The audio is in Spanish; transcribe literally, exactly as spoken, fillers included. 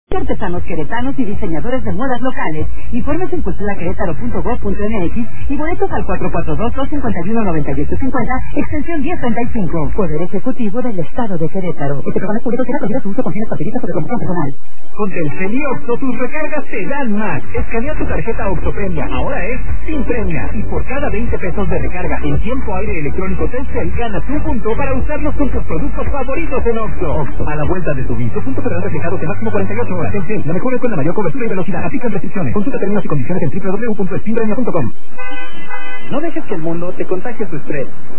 Artesanos queretanos y diseñadores de modas locales. Informes en cultura querétaro punto gob punto m x y boletos al cuatro cuatro dos, dos cinco uno, nueve ocho cinco cero, extensión diez treinta y cinco. Poder Ejecutivo del Estado de Querétaro. Este programa es público que prohíbe su uso con fines partidistas o de promoción personal. Con Telcel y Oxxo tus recargas te dan más. Escanea tu tarjeta Oxxo Premia. Ahora es sin premia. Y por cada veinte pesos de recarga en tiempo aire electrónico Telcel, ganas un punto para usarlos con tus productos favoritos en Oxxo. Oxxo, a la vuelta de tu visto. Punto federal reflejado de máximo cuarenta y ocho horas. Telcel, la mejor con la mayor cobertura y velocidad. Aplican restricciones. Consulta términos y condiciones en doble u doble u doble u punto spinpremia punto com. No dejes que el mundo te contagie su estrés.